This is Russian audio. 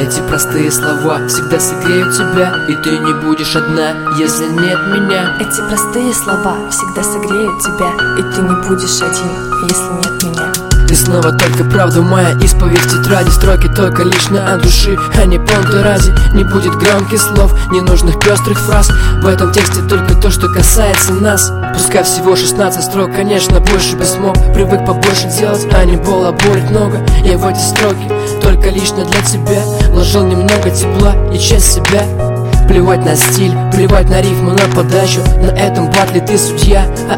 Эти простые слова всегда согреют тебя, и ты не будешь одна, если нет меня. Эти простые слова всегда согреют тебя, и ты не будешь один, если нет меня. И снова только правда моя исповедь в тетради. Строки только лично от души, а не понты ради. Не будет громких слов, ненужных пестрых фраз. В этом тексте только то, что касается нас. Пускай всего 16 строк, конечно, больше бы смог. Привык побольше делать, а не балаболить много. Я в эти строки только лично для тебя вложил немного тепла и часть себя. Плевать на стиль, плевать на рифму, на подачу. На этом батле ты судья, а